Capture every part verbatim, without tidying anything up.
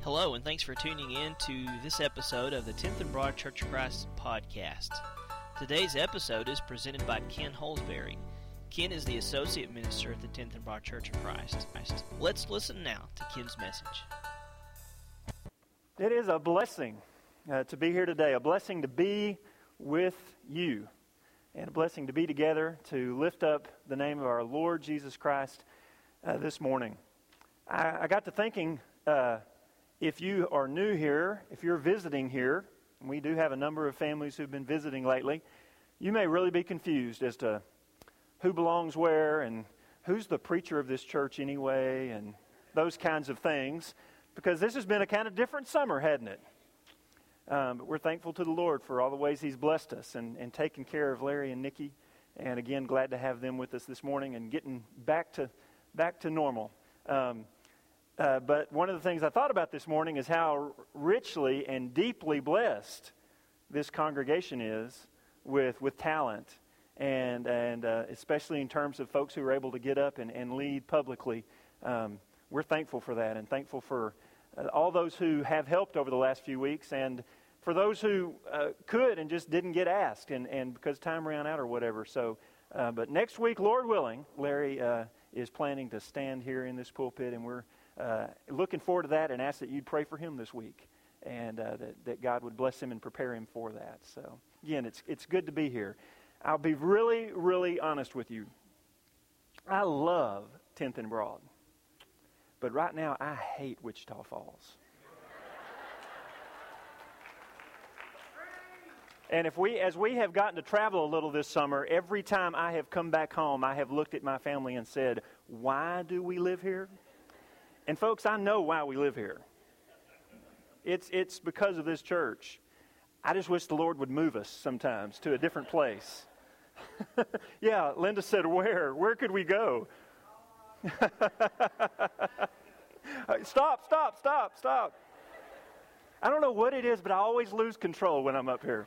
Hello, and thanks for tuning in to this episode of the tenth and Broad Church of Christ podcast. Today's episode is presented by Ken Holsberry. Ken is the Associate Minister at the tenth and Broad Church of Christ. Let's listen now to Ken's message. It is a blessing uh, to be here today, a blessing to be with you, and a blessing to be together to lift up the name of our Lord Jesus Christ uh, this morning. I, I got to thinking, uh, if you are new here, if you're visiting here, and we do have a number of families who've been visiting lately, you may really be confused as to who belongs where and who's the preacher of this church anyway, and those kinds of things, because this has been a kind of different summer, hasn't it? Um, but we're thankful to the Lord for all the ways He's blessed us and, and taken care of Larry and Nikki, and again, glad to have them with us this morning and getting back to back to normal. Um, Uh, but one of the things I thought about this morning is how richly and deeply blessed this congregation is with with talent, and and uh, especially in terms of folks who are able to get up and, and lead publicly. Um, we're thankful for that, and thankful for uh, all those who have helped over the last few weeks, and for those who uh, could and just didn't get asked, and, and because time ran out or whatever. So, uh, but next week, Lord willing, Larry uh, is planning to stand here in this pulpit, and we're Uh, looking forward to that, and ask that you'd pray for him this week, and uh, that, that God would bless him and prepare him for that. So again, it's it's good to be here. I'll be really, really honest with you. I love tenth and Broad, but right now I hate Wichita Falls. And if we, as we have gotten to travel a little this summer, every time I have come back home, I have looked at my family and said, "Why do we live here?" And folks, I know why we live here. It's it's because of this church. I just wish the Lord would move us sometimes to a different place. Yeah, Linda said, where? Where could we go? Stop, stop, stop, stop. I don't know what it is, but I always lose control when I'm up here.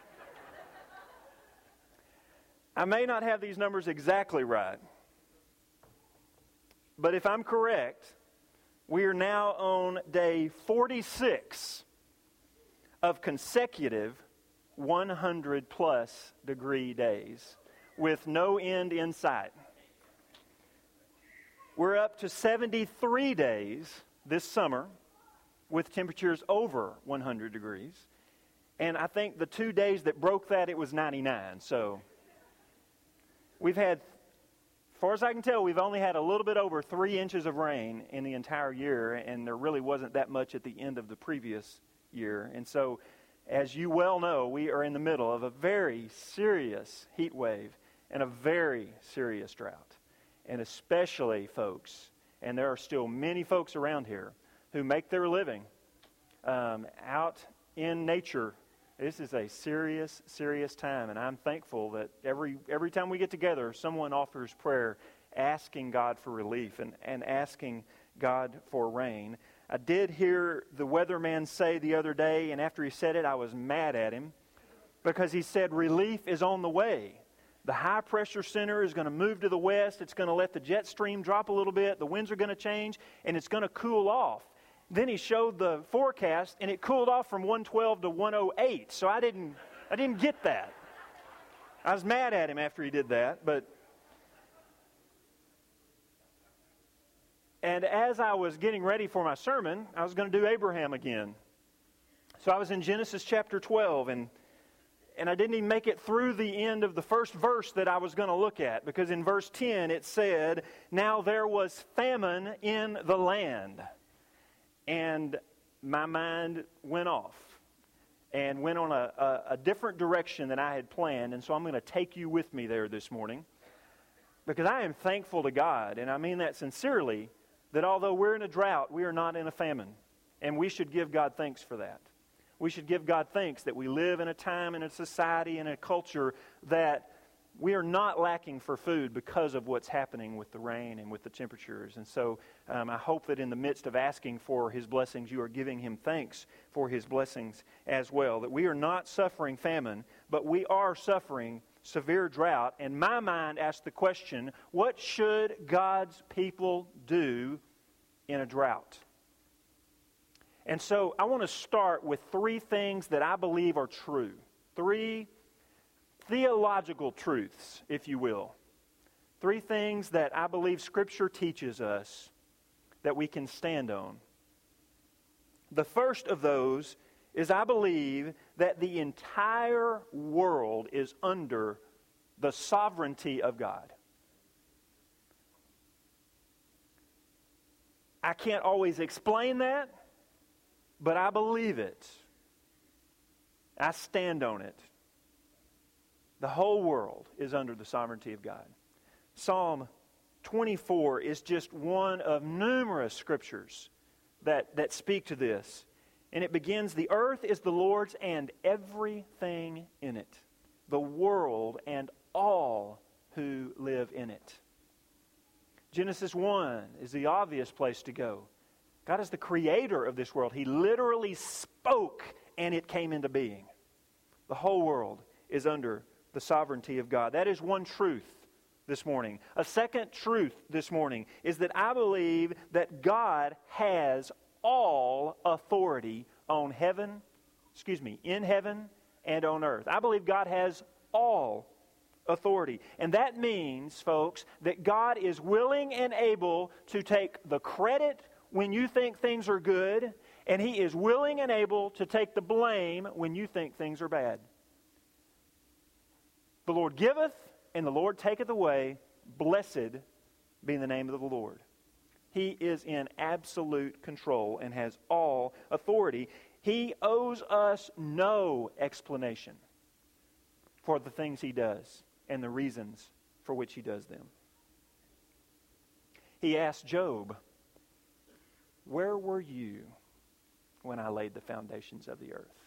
I may not have these numbers exactly right, but if I'm correct, we are now on day forty-six of consecutive one hundred plus degree days with no end in sight. We're up to seventy-three days this summer with temperatures over one hundred degrees. And I think the two days that broke that, it was ninety-nine. So we've had, as far as I can tell, we've only had a little bit over three inches of rain in the entire year, and there really wasn't that much at the end of the previous year. And so, as you well know, we are in the middle of a very serious heat wave and a very serious drought. And especially, folks, and there are still many folks around here who make their living um, out in nature. This is a serious, serious time, and I'm thankful that every every time we get together, someone offers prayer, asking God for relief and, and asking God for rain. I did hear the weatherman say the other day, and after he said it, I was mad at him, because he said relief is on the way. The high-pressure center is going to move to the west. It's going to let the jet stream drop a little bit. The winds are going to change, and it's going to cool off. Then he showed the forecast, and it cooled off from one twelve to one oh eight. So I didn't, I didn't get that. I was mad at him after he did that. But and as I was getting ready for my sermon, I was going to do Abraham again. So I was in Genesis chapter twelve, and and I didn't even make it through the end of the first verse that I was going to look at, because in verse ten it said, "Now there was famine in the land." And my mind went off and went on a, a, a different direction than I had planned. And so I'm going to take you with me there this morning, because I am thankful to God, and I mean that sincerely, that although we're in a drought, we are not in a famine. And we should give God thanks for that. We should give God thanks that we live in a time, in a society, in a culture that we are not lacking for food because of what's happening with the rain and with the temperatures. And so um, I hope that in the midst of asking for His blessings, you are giving Him thanks for His blessings as well. That we are not suffering famine, but we are suffering severe drought. And my mind asked the question, what should God's people do in a drought? And so I want to start with three things that I believe are true. Three theological truths, if you will. Three things that I believe Scripture teaches us that we can stand on. The first of those is I believe that the entire world is under the sovereignty of God. I can't always explain that, but I believe it. I stand on it. The whole world is under the sovereignty of God. Psalm twenty-four is just one of numerous scriptures that, that speak to this. And it begins, "The earth is the Lord's and everything in it, the world and all who live in it." Genesis one is the obvious place to go. God is the creator of this world. He literally spoke and it came into being. The whole world is under the sovereignty of God. That is one truth this morning. A second truth this morning is that I believe that God has all authority on heaven, excuse me, in heaven and on earth. I believe God has all authority. And that means, folks, that God is willing and able to take the credit when you think things are good, and He is willing and able to take the blame when you think things are bad. The Lord giveth, and the Lord taketh away. Blessed be the name of the Lord. He is in absolute control and has all authority. He owes us no explanation for the things He does and the reasons for which He does them. He asked Job, "Where were you when I laid the foundations of the earth?"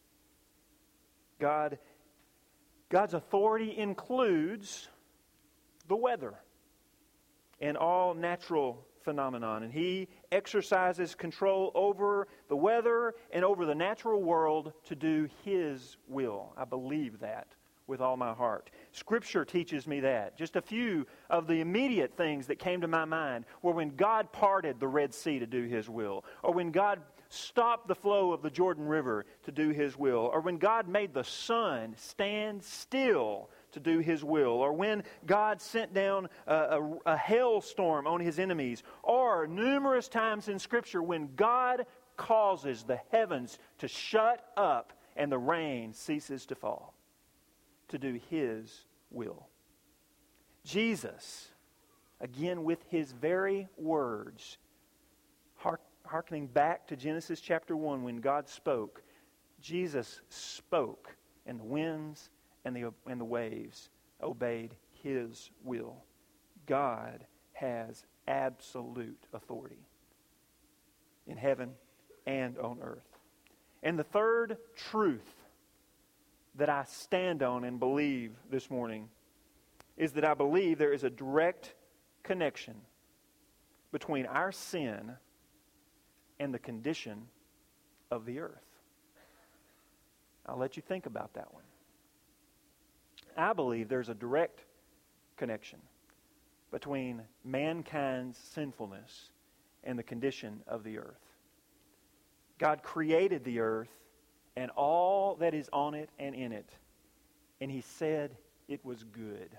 God, God's authority includes the weather and all natural phenomenon. And He exercises control over the weather and over the natural world to do His will. I believe that with all my heart. Scripture teaches me that. Just a few of the immediate things that came to my mind were when God parted the Red Sea to do His will, or when God stopped the flow of the Jordan River to do His will, or when God made the sun stand still to do His will, or when God sent down a, a, a hailstorm on His enemies, or numerous times in Scripture when God causes the heavens to shut up and the rain ceases to fall to do His will. Jesus, again with His very words, hark, hearkening back to Genesis chapter one when God spoke, Jesus spoke and the winds and the, and the waves obeyed His will. God has absolute authority in heaven and on earth. And the third truth that I stand on and believe this morning is that I believe there is a direct connection between our sin and the condition of the earth. I'll let you think about that one. I believe there's a direct connection between mankind's sinfulness and the condition of the earth. God created the earth and all that is on it and in it, and He said it was good.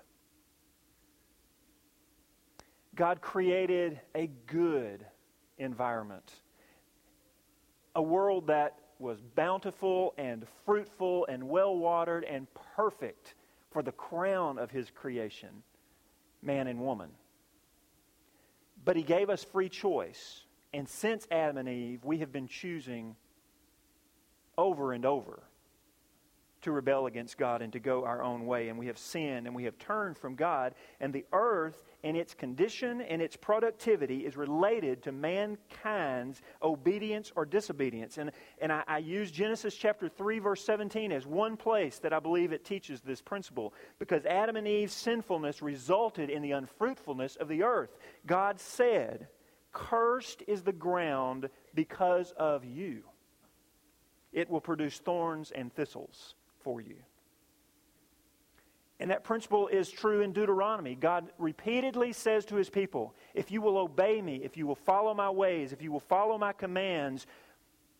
God created a good environment, a world that was bountiful and fruitful and well-watered and perfect for the crown of His creation, man and woman. But He gave us free choice, and since Adam and Eve, we have been choosing over and over to rebel against God and to go our own way. And we have sinned and we have turned from God. And the earth and its condition and its productivity is related to mankind's obedience or disobedience. And, and I, I use Genesis chapter three verse seventeen as one place that I believe it teaches this principle. Because Adam and Eve's sinfulness resulted in the unfruitfulness of the earth. God said, "Cursed is the ground because of you. It will produce thorns and thistles for you." And that principle is true in Deuteronomy. God repeatedly says to His people, if you will obey me, if you will follow my ways, if you will follow my commands,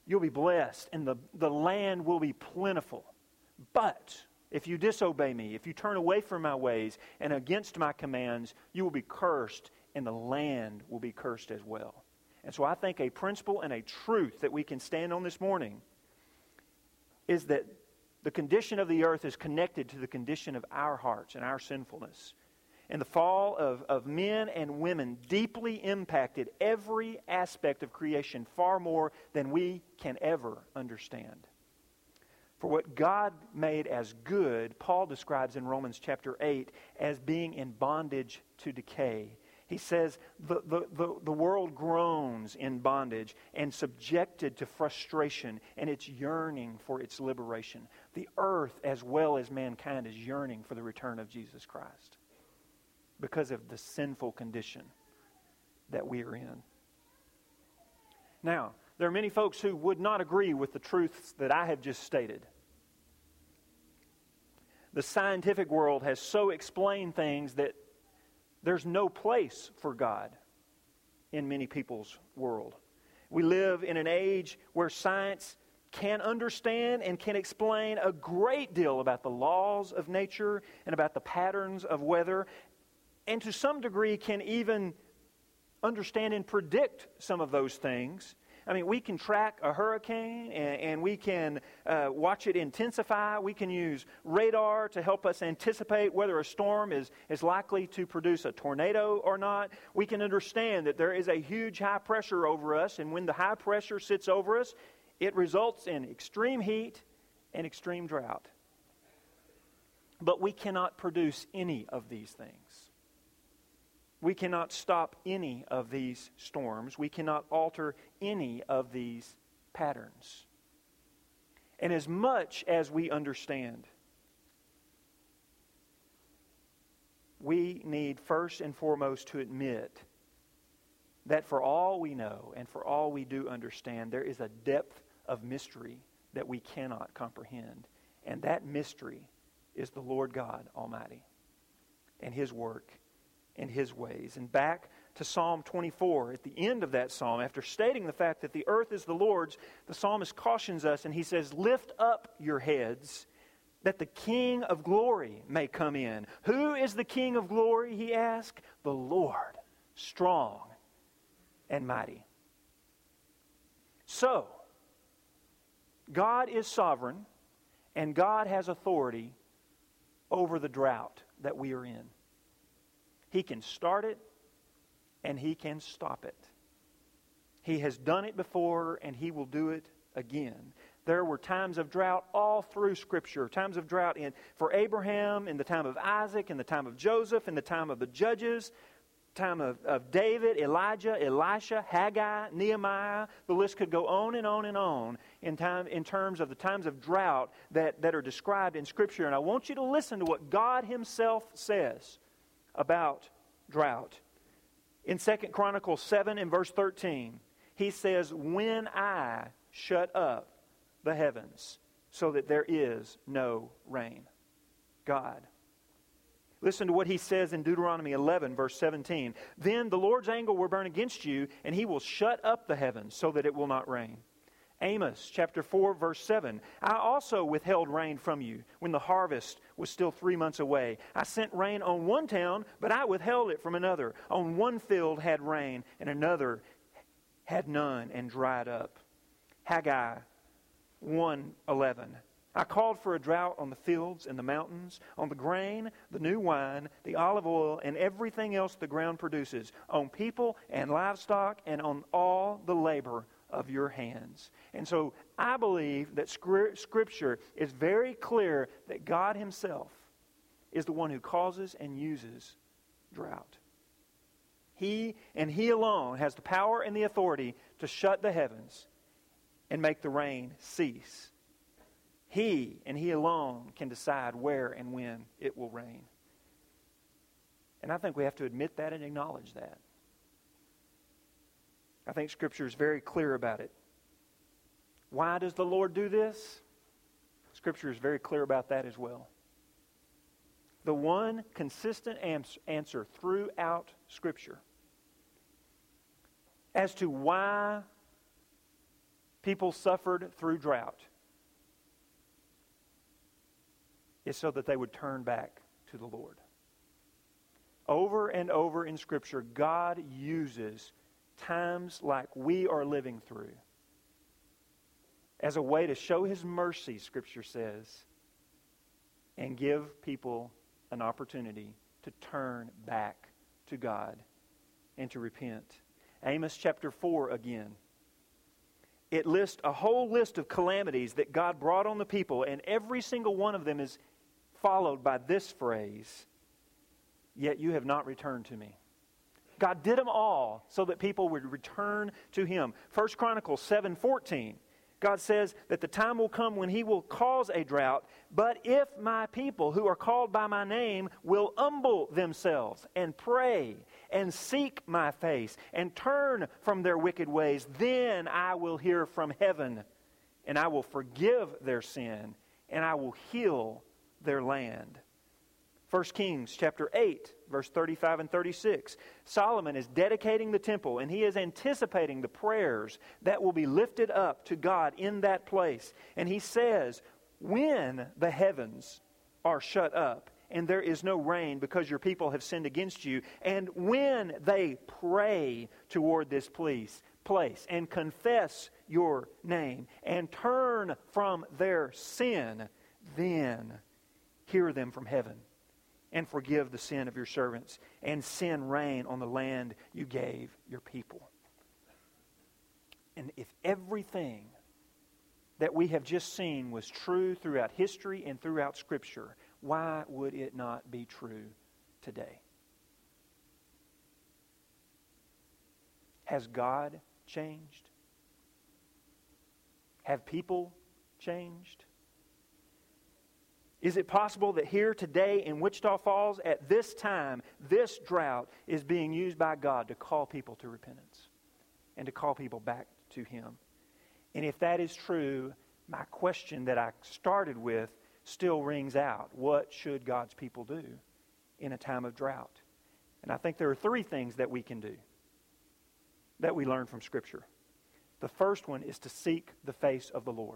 you'll be blessed, and the, the land will be plentiful. But if you disobey me, if you turn away from my ways and against my commands, you will be cursed, and the land will be cursed as well. And so I think a principle and a truth that we can stand on this morning is that the condition of the earth is connected to the condition of our hearts and our sinfulness. And the fall of, of men and women deeply impacted every aspect of creation far more than we can ever understand. For what God made as good, Paul describes in Romans chapter eight as being in bondage to decay. He says the, the, the, the world groans in bondage and subjected to frustration, and it's yearning for its liberation. The earth, as well as mankind, is yearning for the return of Jesus Christ because of the sinful condition that we are in. Now, there are many folks who would not agree with the truths that I have just stated. The scientific world has so explained things that there's no place for God in many people's world. We live in an age where science can understand and can explain a great deal about the laws of nature and about the patterns of weather, and to some degree can even understand and predict some of those things. I mean, we can track a hurricane and, and we can uh, watch it intensify. We can use radar to help us anticipate whether a storm is, is likely to produce a tornado or not. We can understand that there is a huge high pressure over us, and when the high pressure sits over us, it results in extreme heat and extreme drought. But we cannot produce any of these things. We cannot stop any of these storms. We cannot alter any of these patterns. And as much as we understand, we need first and foremost to admit that for all we know and for all we do understand, there is a depth of mystery that we cannot comprehend. And that mystery is the Lord God Almighty and His work and His ways. And back to Psalm twenty-four, at the end of that psalm, after stating the fact that the earth is the Lord's, the psalmist cautions us and he says, "Lift up your heads, that the King of glory may come in." Who is the King of glory, he asks? The Lord, strong and mighty. So, God is sovereign, and God has authority over the drought that we are in. He can start it, and He can stop it. He has done it before, and He will do it again. There were times of drought all through Scripture. Times of drought in, for Abraham, in the time of Isaac, in the time of Joseph, in the time of the Judges, time of, of David, Elijah, Elisha, Haggai, Nehemiah. The list could go on and on and on in time in terms of the times of drought that, that are described in Scripture. And I want you to listen to what God Himself says about drought. In Second Chronicles seven and verse thirteen, He says, "When I shut up the heavens so that there is no rain." God. Listen to what He says in Deuteronomy eleven, verse seventeen. "Then the Lord's anger will burn against you, and He will shut up the heavens so that it will not rain." Amos chapter four, verse seven. "I also withheld rain from you when the harvest was still three months away. I sent rain on one town, but I withheld it from another. On one field had rain, and another had none and dried up." Haggai one eleven. "I called for a drought on the fields and the mountains, on the grain, the new wine, the olive oil, and everything else the ground produces, on people and livestock, and on all the labor of your hands." And so I believe that Scripture is very clear that God Himself is the one who causes and uses drought. He and He alone has the power and the authority to shut the heavens and make the rain cease. He and He alone can decide where and when it will rain. And I think we have to admit that and acknowledge that. I think Scripture is very clear about it. Why does the Lord do this? Scripture is very clear about that as well. The one consistent answer throughout Scripture as to why people suffered through drought is so that they would turn back to the Lord. Over and over in Scripture, God uses times like we are living through as a way to show His mercy, Scripture says, and give people an opportunity to turn back to God and to repent. Amos chapter four again. It lists a whole list of calamities that God brought on the people, and every single one of them is followed by this phrase, "Yet you have not returned to me." God did them all so that people would return to Him. First Chronicles seven fourteen. God says that the time will come when He will cause a drought, but if my people who are called by my name will humble themselves and pray and seek my face and turn from their wicked ways, then I will hear from heaven and I will forgive their sin and I will heal their land. First Kings chapter eight, verse thirty-five and thirty-six. Solomon is dedicating the temple, and he is anticipating the prayers that will be lifted up to God in that place. And he says, when the heavens are shut up and there is no rain because your people have sinned against you, and when they pray toward this place, place and confess your name and turn from their sin, then hear them from heaven and forgive the sin of your servants, and send rain on the land you gave your people. And if everything that we have just seen was true throughout history and throughout Scripture, why would it not be true today? Has God changed? Have people changed? Is it possible that here today in Wichita Falls at this time, this drought is being used by God to call people to repentance and to call people back to Him? And if that is true, my question that I started with still rings out. What should God's people do in a time of drought? And I think there are three things that we can do that we learn from Scripture. The first one is to seek the face of the Lord.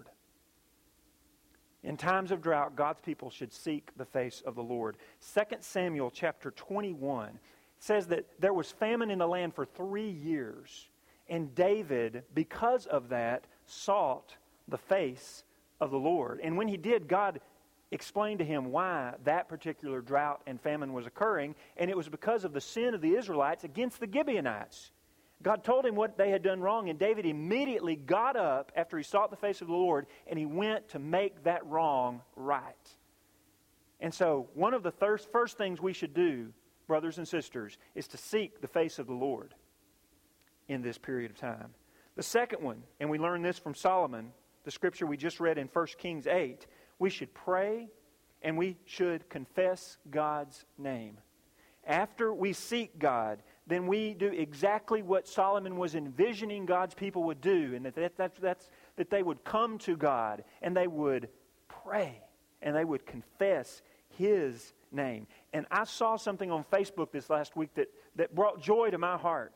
In times of drought, God's people should seek the face of the Lord. Second Samuel chapter twenty-one says that there was famine in the land for three years. And David, because of that, sought the face of the Lord. And when he did, God explained to him why that particular drought and famine was occurring. And it was because of the sin of the Israelites against the Gibeonites. God told him what they had done wrong, and David immediately got up after he sought the face of the Lord, and he went to make that wrong right. And so, one of the thir- first things we should do, brothers and sisters, is to seek the face of the Lord in this period of time. The second one, and we learn this from Solomon, the scripture we just read in First Kings eight, we should pray and we should confess God's name. After we seek God, then we do exactly what Solomon was envisioning God's people would do, and that, that, that, that's, that they would come to God, and they would pray, and they would confess His name. And I saw something on Facebook this last week that, that brought joy to my heart.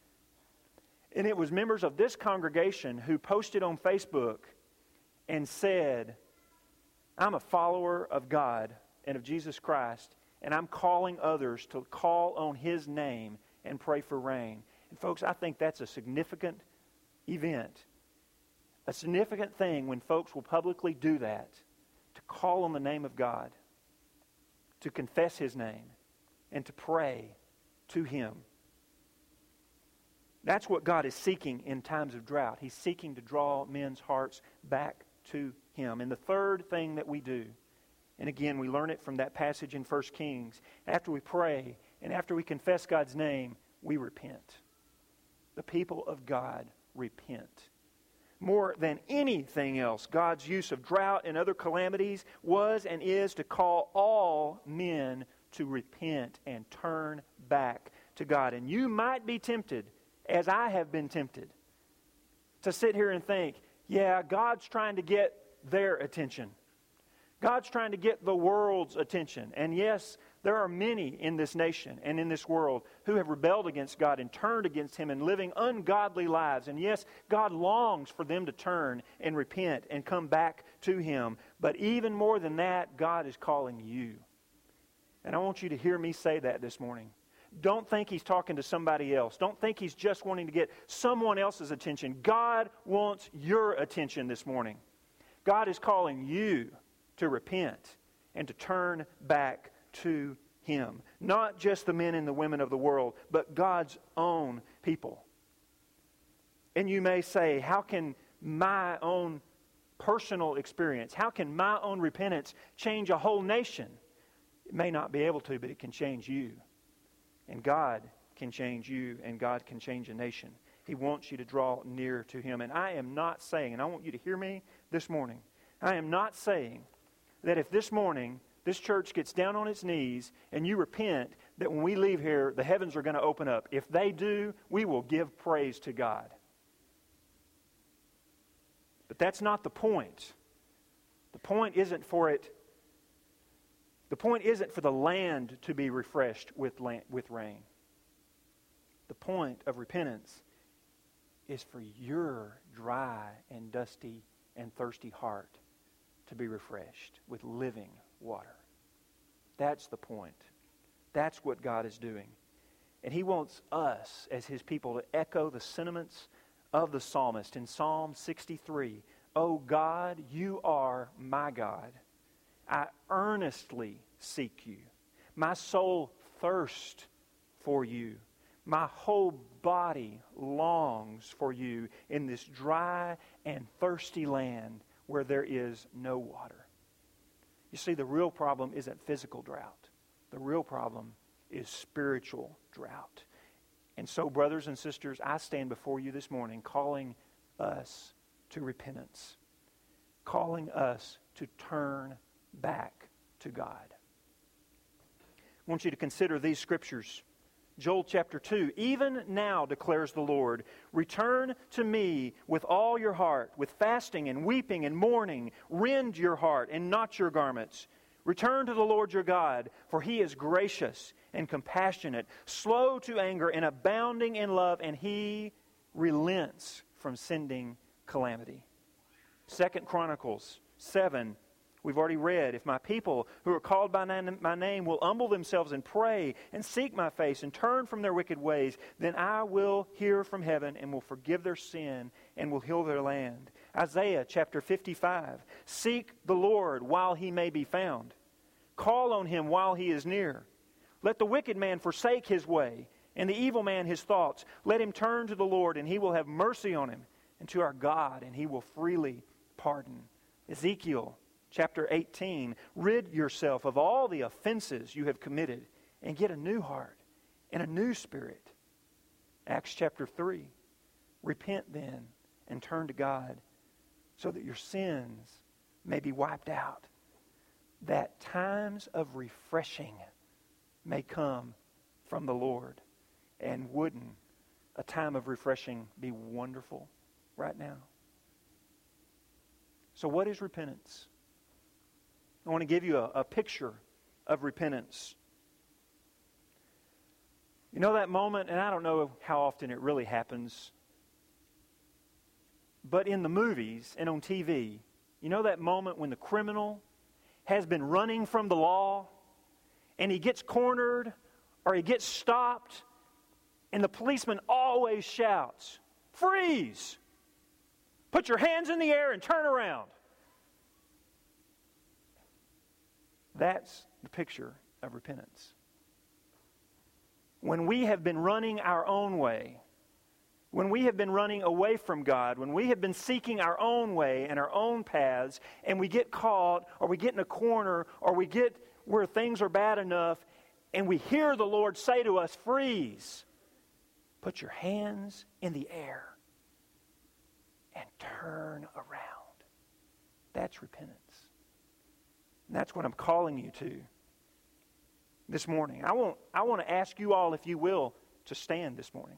And it was members of this congregation who posted on Facebook and said, I'm a follower of God and of Jesus Christ, and I'm calling others to call on His name and pray for rain. And folks, I think that's a significant event. A significant thing when folks will publicly do that. To call on the name of God. To confess His name. And to pray to Him. That's what God is seeking in times of drought. He's seeking to draw men's hearts back to Him. And the third thing that we do, and again, we learn it from that passage in First Kings. After we pray and after we confess God's name, we repent. The people of God repent. More than anything else, God's use of drought and other calamities was and is to call all men to repent and turn back to God. And you might be tempted, as I have been tempted, to sit here and think, yeah, God's trying to get their attention. God's trying to get the world's attention. And yes, There are many in this nation and in this world who have rebelled against God and turned against Him and living ungodly lives. And yes, God longs for them to turn and repent and come back to Him. But even more than that, God is calling you. And I want you to hear me say that this morning. Don't think He's talking to somebody else. Don't think He's just wanting to get someone else's attention. God wants your attention this morning. God is calling you to repent and to turn back to Him. Not just the men and the women of the world, but God's own people. And you may say, how can my own personal experience, how can my own repentance change a whole nation? It may not be able to, but it can change you. And God can change you, and God can change a nation. He wants you to draw near to Him. And I am not saying, and I want you to hear me this morning, I am not saying that if this morning this church gets down on its knees and you repent, that when we leave here, the heavens are going to open up. If they do, we will give praise to God. But that's not the point. The point isn't for it. The point isn't for the land to be refreshed with land, with rain. The point of repentance is for your dry and dusty and thirsty heart to be refreshed with living water. That's the point. That's what God is doing. And He wants us as His people to echo the sentiments of the psalmist in Psalm sixty-three. "O God, you are my God. I earnestly seek you. My soul thirsts for you. My whole body longs for you in this dry and thirsty land where there is no water." You see, the real problem isn't physical drought. The real problem is spiritual drought. And so, brothers and sisters, I stand before you this morning calling us to repentance, calling us to turn back to God. I want you to consider these scriptures. Joel chapter two, "Even now, declares the Lord, return to me with all your heart, with fasting and weeping and mourning. Rend your heart and not your garments. Return to the Lord your God, for He is gracious and compassionate, slow to anger and abounding in love, and He relents from sending calamity." Second Chronicles seven, we've already read, "If my people who are called by my name will humble themselves and pray and seek my face and turn from their wicked ways, then I will hear from heaven and will forgive their sin and will heal their land." Isaiah chapter fifty-five, "Seek the Lord while He may be found. Call on Him while He is near. Let the wicked man forsake his way and the evil man his thoughts. Let him turn to the Lord and He will have mercy on him, and to our God and He will freely pardon." Ezekiel chapter eighteen, "Rid yourself of all the offenses you have committed and get a new heart and a new spirit." Acts chapter three, "Repent then and turn to God so that your sins may be wiped out, that times of refreshing may come from the Lord." And wouldn't a time of refreshing be wonderful right now? So what is repentance? I want to give you a, a picture of repentance. You know that moment, and I don't know how often it really happens, but in the movies and on T V, you know that moment when the criminal has been running from the law and he gets cornered or he gets stopped, and the policeman always shouts, "Freeze! Put your hands in the air and turn around." That's the picture of repentance. When we have been running our own way, when we have been running away from God, when we have been seeking our own way and our own paths, and we get caught, or we get in a corner, or we get where things are bad enough, and we hear the Lord say to us, "Freeze! Put your hands in the air and turn around." That's repentance. And that's what I'm calling you to this morning. I want, I want to ask you all, if you will, to stand this morning.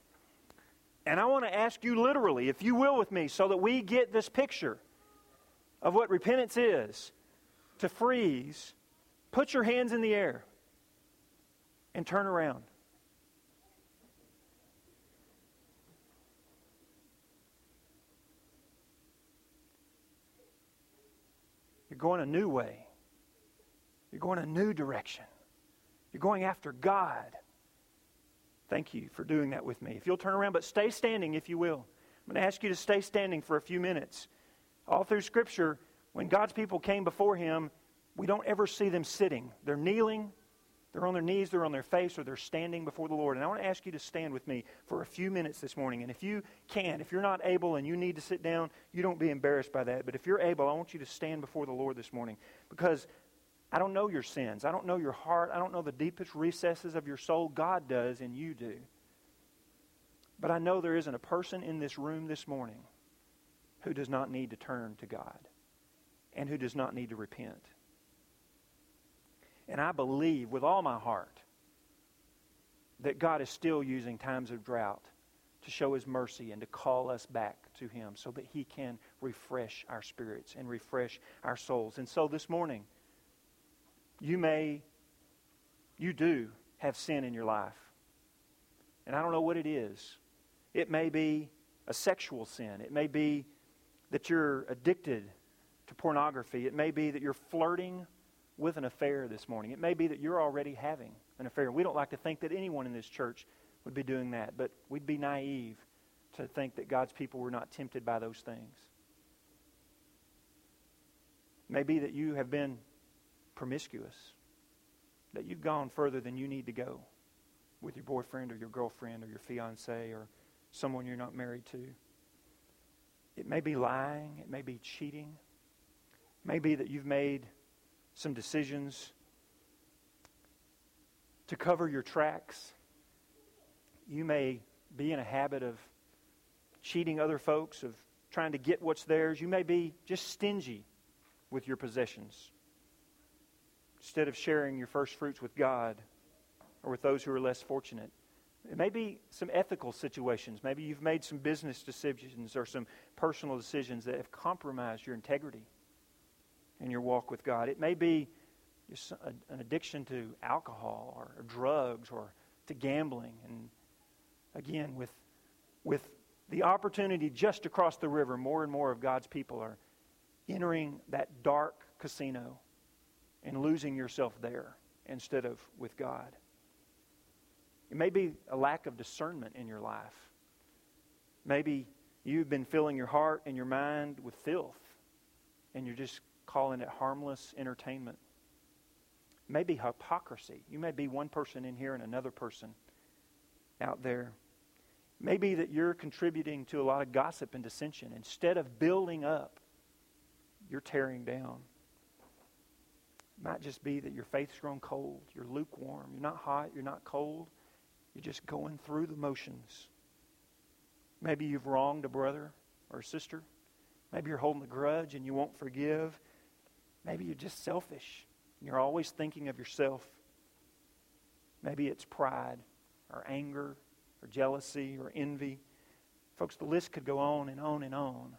And I want to ask you literally, if you will with me, so that we get this picture. of what repentance is, to freeze, put your hands in the air, and turn around. You're going a new way. You're going a new direction. You're going after God. Thank you for doing that with me. If you'll turn around, but stay standing if you will. I'm going to ask you to stay standing for a few minutes. All through Scripture, when God's people came before Him, we don't ever see them sitting. They're kneeling, they're on their knees, they're on their face, or they're standing before the Lord. And I want to ask you to stand with me for a few minutes this morning. And if you can, if you're not able and you need to sit down, you don't be embarrassed by that. But if you're able, I want you to stand before the Lord this morning. Because I don't know your sins. I don't know your heart. I don't know the deepest recesses of your soul. God does, and you do. But I know there isn't a person in this room this morning who does not need to turn to God and who does not need to repent. And I believe with all my heart that God is still using times of drought to show His mercy and to call us back to Him so that He can refresh our spirits and refresh our souls. And so this morning, you may, you do have sin in your life. And I don't know what it is. It may be a sexual sin. It may be that you're addicted to pornography. It may be that you're flirting with an affair this morning. It may be that you're already having an affair. We don't like to think that anyone in this church would be doing that, but we'd be naive to think that God's people were not tempted by those things. It may be that you have been promiscuous, that you've gone further than you need to go with your boyfriend or your girlfriend or your fiancé or someone you're not married to. It may be lying. It may be cheating. It may be that you've made some decisions to cover your tracks. You may be in a habit of cheating other folks, of trying to get what's theirs. You may be just stingy with your possessions instead of sharing your first fruits with God or with those who are less fortunate. It may be some ethical situations. Maybe you've made some business decisions or some personal decisions that have compromised your integrity in your walk with God. It may be just an addiction to alcohol or, or drugs or to gambling. And again, with, with the opportunity just across the river, more and more of God's people are entering that dark casino and losing yourself there instead of with God. It may be a lack of discernment in your life. Maybe you've been filling your heart and your mind with filth, and you're just calling it harmless entertainment. Maybe hypocrisy. You may be one person in here and another person out there. Maybe that you're contributing to a lot of gossip and dissension. Instead of building up, you're tearing down. It might just be that your faith's grown cold. You're lukewarm. You're not hot. You're not cold. You're just going through the motions. Maybe you've wronged a brother or a sister. Maybe you're holding a grudge and you won't forgive. Maybe you're just selfish. You're always thinking of yourself. Maybe it's pride or anger or jealousy or envy. Folks, the list could go on and on and on.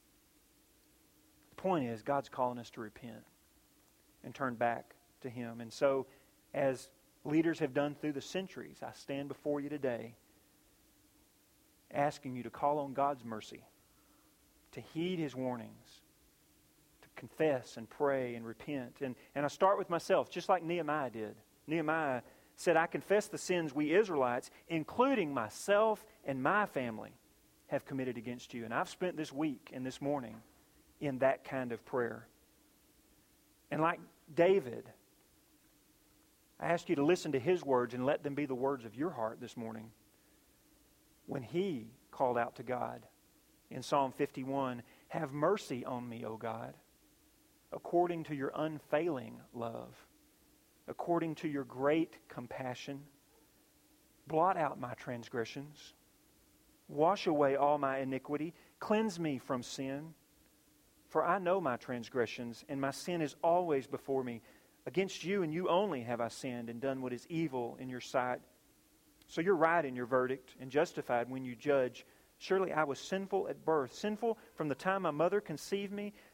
The point is, God's calling us to repent and turn back to Him. And so, as leaders have done through the centuries, I stand before you today asking you to call on God's mercy, to heed His warnings, to confess and pray and repent. And, and I start with myself, just like Nehemiah did. Nehemiah said, I confess the sins we Israelites, including myself and my family, have committed against you. And I've spent this week and this morning in that kind of prayer. And like David, I ask you to listen to his words and let them be the words of your heart this morning. When he called out to God in Psalm fifty-one, have mercy on me, O God, according to your unfailing love, according to your great compassion. Blot out my transgressions. Wash away all my iniquity. Cleanse me from sin. For I know my transgressions, and my sin is always before me. Against you and you only have I sinned and done what is evil in your sight. So you're right in your verdict and justified when you judge. Surely I was sinful at birth, sinful from the time my mother conceived me.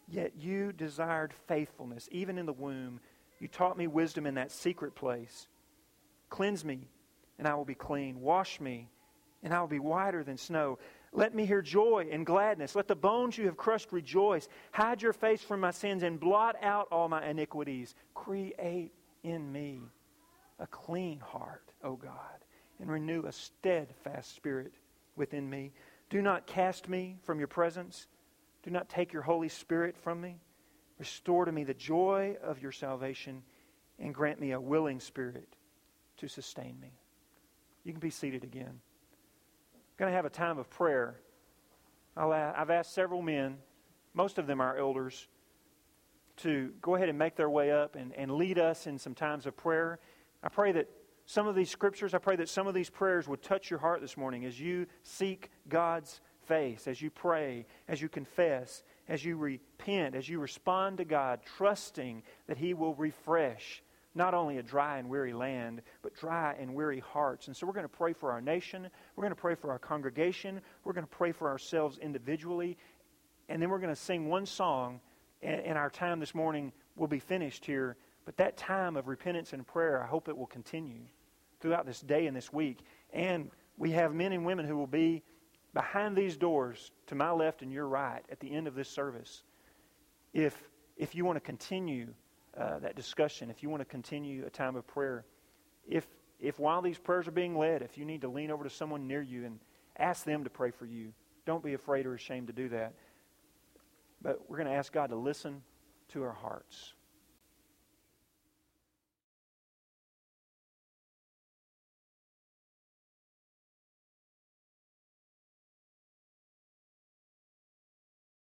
Yet you desired faithfulness, even in the womb. You taught me wisdom in that secret place. Cleanse me, and I will be clean. Wash me, and I will be whiter than snow. Let me hear joy and gladness. Let the bones you have crushed rejoice. Hide your face from my sins and blot out all my iniquities. Create in me a clean heart, O God, and renew a steadfast spirit within me. Do not cast me from your presence. Do not take your Holy Spirit from me. Restore to me the joy of your salvation and grant me a willing spirit to sustain me. You can be seated again. I'm going to have a time of prayer. I'll, I've asked several men, most of them are elders, to go ahead and make their way up and, and lead us in some times of prayer. I pray that some of these scriptures, I pray that some of these prayers would touch your heart this morning as you seek God's face, as you pray, as you confess, as you repent, as you respond to God, trusting that He will refresh not only a dry and weary land, but dry and weary hearts. And so we're going to pray for our nation. We're going to pray for our congregation. We're going to pray for ourselves individually. And then we're going to sing one song, and our time this morning will be finished here. But that time of repentance and prayer, I hope it will continue throughout this day and this week. And we have men and women who will be behind these doors to my left and your right at the end of this service. If, if you want to continue uh, that discussion, if you want to continue a time of prayer, if, if while these prayers are being led, if you need to lean over to someone near you and ask them to pray for you, don't be afraid or ashamed to do that. But we're going to ask God to listen to our hearts.